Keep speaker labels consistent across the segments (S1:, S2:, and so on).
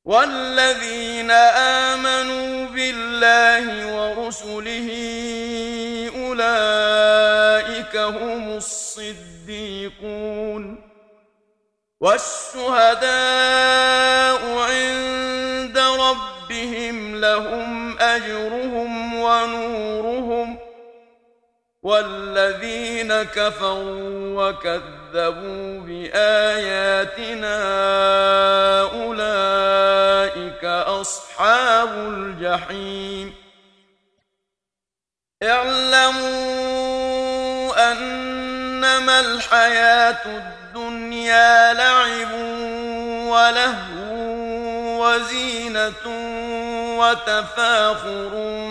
S1: والذين آمنوا بالله ورسله أولئك هم الصديقون والشهداء عند ربهم لهم أجرهم ونورهم والذين كفروا وكذبوا بآياتنا أولئك أصحاب الجحيم اعلموا أنما الحياة الدنيا لعب ولهو وزينة وتفاخر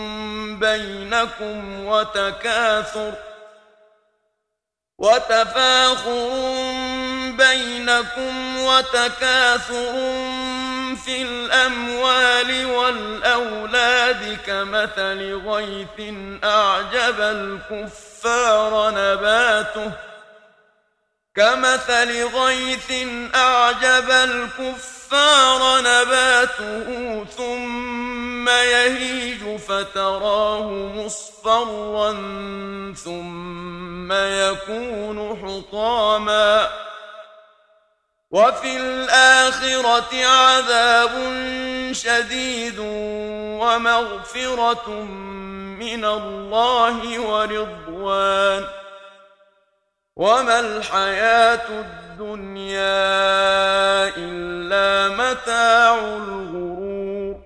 S1: بينكم وتكاثر في الأموال والأولاد كمثل غيث أعجب الكفار نباته ثم يهيج فتراه مصفرا ثم يكون حطاما وفي الآخرة عذاب شديد ومغفرة من الله ورضوان وما الحياة الدنيا إلا متاع الغرور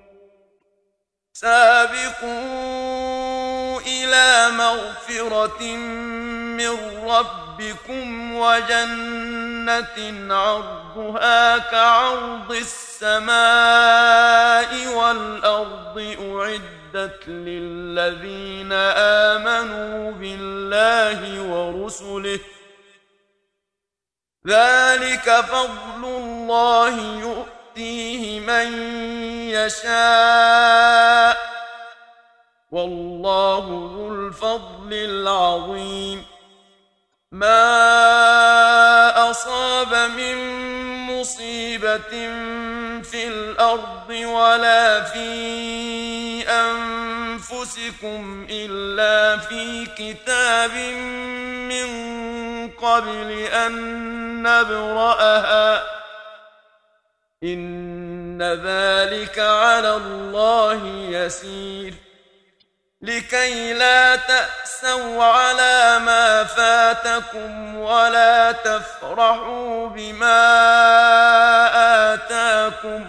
S1: سابقوا إلى مغفرة من ربكم وجنة عرضها كعرض السماء والأرض أعدت للذين آمنوا بالله ورسله ذلك فضل الله يؤتيه من يشاء والله ذو الفضل العظيم ما أصاب من مصيبة في الأرض ولا في أنفسكم إلا في كتاب من قبل أن نبرأها إن ذلك على الله يسير لكي لا تأسوا على ما فاتكم ولا تفرحوا بما آتاكم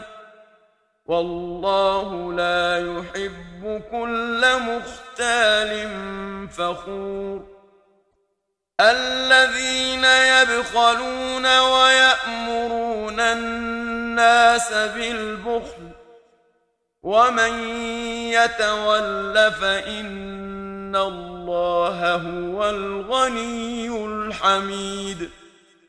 S1: والله لا يحب كل مختال فخور الذين يبخلون ويأمرون الناس بالبخل ومن يتول فإن الله هو الغني الحميد